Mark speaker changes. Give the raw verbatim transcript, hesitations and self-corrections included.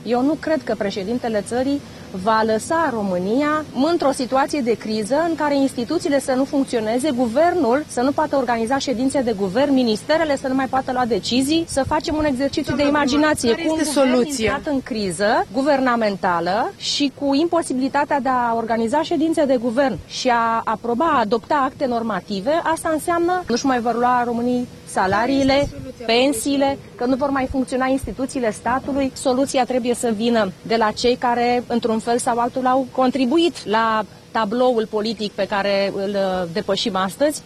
Speaker 1: Eu nu cred că președintele țării va lăsa România într-o situație de criză în care instituțiile să nu funcționeze, guvernul să nu poată organiza ședințe de guvern, ministerele să nu mai poată lua decizii, să facem un exercițiu de imaginație cu un guvern intrat în criză guvernamentală și cu imposibilitatea de a organiza ședințe de guvern și a aproba, a adopta acte normative. Asta înseamnă că nu-și mai vor lua românii salariile, pensiile, că nu vor mai funcționa instituțiile statului. Soluția trebuie să vină de la cei care, într-un fel sau altul, au contribuit la tabloul politic pe care îl depășim astăzi.